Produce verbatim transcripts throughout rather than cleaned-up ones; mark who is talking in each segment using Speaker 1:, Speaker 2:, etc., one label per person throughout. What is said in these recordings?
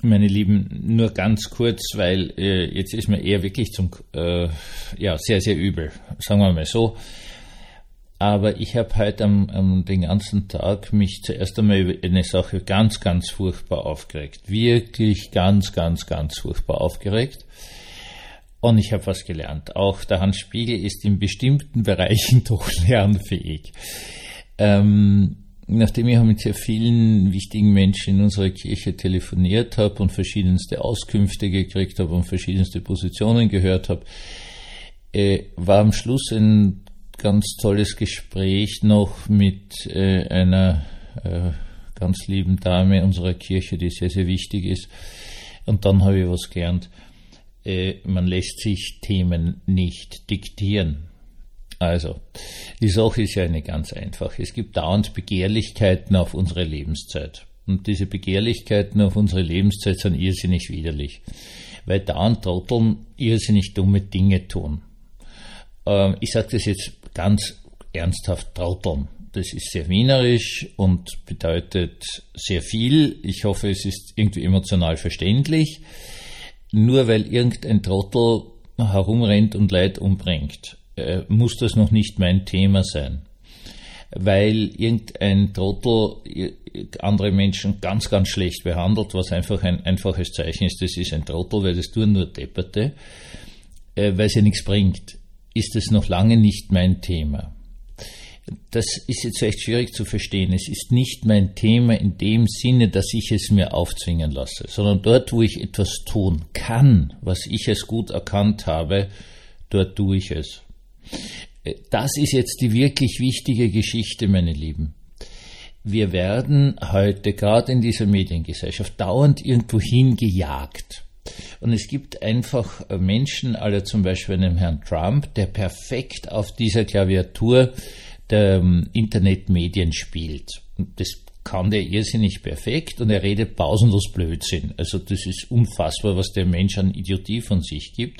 Speaker 1: Meine Lieben, nur ganz kurz, weil äh, jetzt ist mir eher wirklich zum, äh, ja, sehr, sehr übel, sagen wir mal so. Aber ich habe heute am, am den ganzen Tag mich zuerst einmal über eine Sache ganz, ganz furchtbar aufgeregt. Wirklich ganz, ganz, ganz furchtbar aufgeregt. Und ich habe was gelernt. Auch der Hans Spiegel ist in bestimmten Bereichen doch lernfähig. Ähm, nachdem ich mit sehr vielen wichtigen Menschen in unserer Kirche telefoniert habe und verschiedenste Auskünfte gekriegt habe und verschiedenste Positionen gehört habe, äh, war am Schluss ein ganz tolles Gespräch noch mit äh, einer äh, ganz lieben Dame unserer Kirche, die sehr, sehr wichtig ist. Und dann habe ich was gelernt. Äh, man lässt sich Themen nicht diktieren. Also, die Sache ist ja eine ganz einfache. Es gibt dauernd Begehrlichkeiten auf unsere Lebenszeit. Und diese Begehrlichkeiten auf unsere Lebenszeit sind irrsinnig widerlich. Weil dauernd Trotteln irrsinnig dumme Dinge tun. Ähm, ich sage das jetzt ganz ernsthaft, Trotteln. Das ist sehr wienerisch und bedeutet sehr viel. Ich hoffe, es ist irgendwie emotional verständlich. Nur weil irgendein Trottel herumrennt und Leid umbringt, äh, muss das noch nicht mein Thema sein. Weil irgendein Trottel andere Menschen ganz, ganz schlecht behandelt, was einfach ein einfaches Zeichen ist, das ist ein Trottel, weil das tun nur Depperte, äh, weil es ja nichts bringt, ist es noch lange nicht mein Thema. Das ist jetzt echt schwierig zu verstehen. Es ist nicht mein Thema in dem Sinne, dass ich es mir aufzwingen lasse, sondern dort, wo ich etwas tun kann, was ich als gut erkannt habe, dort tue ich es. Das ist jetzt die wirklich wichtige Geschichte, meine Lieben. Wir werden heute, gerade in dieser Mediengesellschaft, dauernd irgendwo hingejagt. Und es gibt einfach Menschen, alle zum Beispiel einem Herrn Trump, der perfekt auf dieser Klaviatur der um, Internetmedien spielt. Und das kann der irrsinnig perfekt und er redet pausenlos Blödsinn. Also das ist unfassbar, was der Mensch an Idiotie von sich gibt.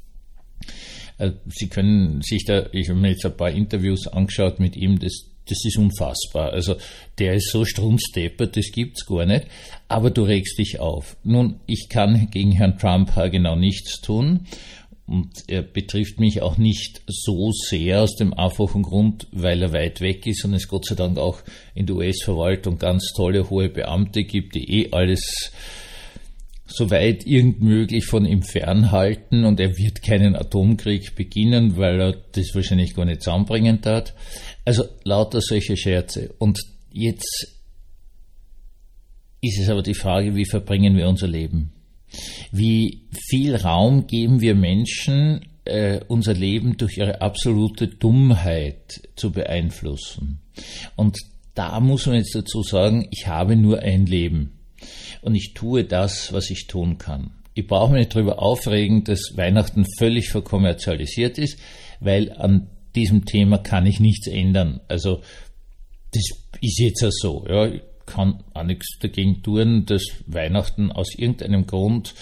Speaker 1: Also Sie können sich da, ich habe mir jetzt ein paar Interviews angeschaut mit ihm, das Das ist unfassbar. Also der ist so strunzdeppert, das gibt's gar nicht. Aber du regst dich auf. Nun, ich kann gegen Herrn Trump genau nichts tun. Und er betrifft mich auch nicht so sehr aus dem einfachen Grund, weil er weit weg ist und es Gott sei Dank auch in der U S-Verwaltung ganz tolle hohe Beamte gibt, die eh alles soweit irgend möglich von ihm fernhalten und er wird keinen Atomkrieg beginnen, weil er das wahrscheinlich gar nicht zusammenbringen tat. Also lauter solche Scherze. Und jetzt ist es aber die Frage, wie verbringen wir unser Leben? Wie viel Raum geben wir Menschen, äh, unser Leben durch ihre absolute Dummheit zu beeinflussen? Und da muss man jetzt dazu sagen, ich habe nur ein Leben. Und ich tue das, was ich tun kann. Ich brauche mich nicht darüber aufregen, dass Weihnachten völlig verkommerzialisiert ist, weil an diesem Thema kann ich nichts ändern. Also das ist jetzt ja so. Ja. Ich kann auch nichts dagegen tun, dass Weihnachten aus irgendeinem Grund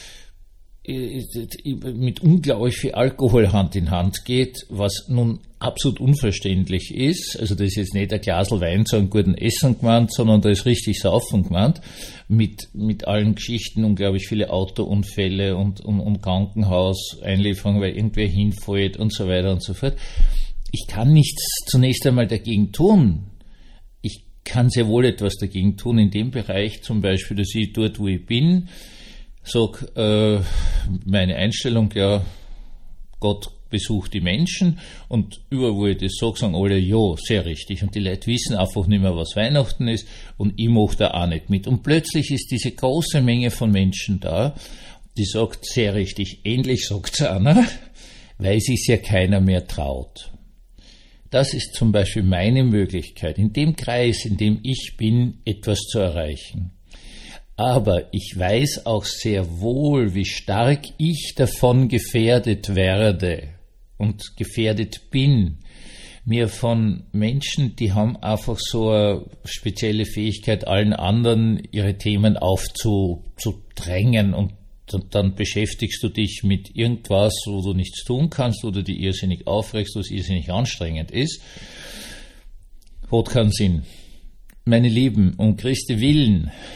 Speaker 1: mit unglaublich viel Alkohol Hand in Hand geht, was nun absolut unverständlich ist. Also das ist jetzt nicht ein Glasl Wein zu einem guten Essen gemeint, sondern da ist richtig Saufen gemeint. Mit, mit allen Geschichten, unglaublich viele Autounfälle und, und, und Krankenhauseinlieferungen, weil irgendwer hinfällt und so weiter und so fort. Ich kann nichts zunächst einmal dagegen tun. Ich kann sehr wohl etwas dagegen tun in dem Bereich zum Beispiel, dass ich dort, wo ich bin, sag, äh, meine Einstellung, ja, Gott besucht die Menschen und überall, wo ich das sage, sagen alle, ja, sehr richtig. Und die Leute wissen einfach nicht mehr, was Weihnachten ist und ich mache da auch nicht mit. Und plötzlich ist diese große Menge von Menschen da, die sagt, sehr richtig, endlich sagt's einer, weil sich ja keiner mehr traut. Das ist zum Beispiel meine Möglichkeit, in dem Kreis, in dem ich bin, etwas zu erreichen. Aber ich weiß auch sehr wohl, wie stark ich davon gefährdet werde und gefährdet bin, mir von Menschen, die haben einfach so eine spezielle Fähigkeit, allen anderen ihre Themen aufzudrängen und dann beschäftigst du dich mit irgendwas, wo du nichts tun kannst oder die irrsinnig aufregst, was irrsinnig anstrengend ist. Hat keinen Sinn. Meine Lieben, um Christi willen,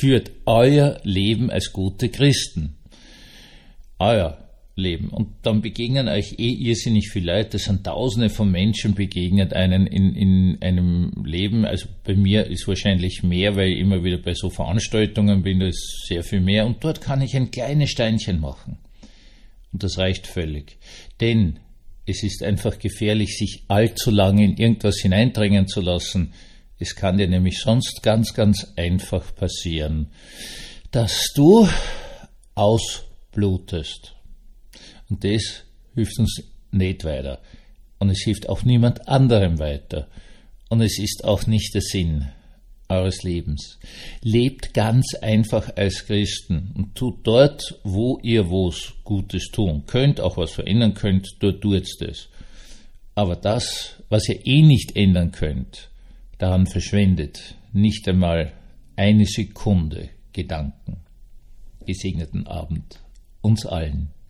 Speaker 1: führt euer Leben als gute Christen. Euer Leben. Und dann begegnen euch eh irrsinnig viele Leute. Es sind Tausende von Menschen begegnet einen in, in einem Leben. Also bei mir ist wahrscheinlich mehr, weil ich immer wieder bei so Veranstaltungen bin, da ist sehr viel mehr. Und dort kann ich ein kleines Steinchen machen. Und das reicht völlig. Denn es ist einfach gefährlich, sich allzu lange in irgendwas hineindrängen zu lassen. Es kann dir nämlich sonst ganz, ganz einfach passieren, dass du ausblutest. Und das hilft uns nicht weiter. Und es hilft auch niemand anderem weiter. Und es ist auch nicht der Sinn eures Lebens. Lebt ganz einfach als Christen und tut dort, wo ihr was Gutes tun könnt, auch was verändern könnt, dort tut's das. Aber das, was ihr eh nicht ändern könnt, daran verschwendet nicht einmal eine Sekunde Gedanken. Gesegneten Abend uns allen.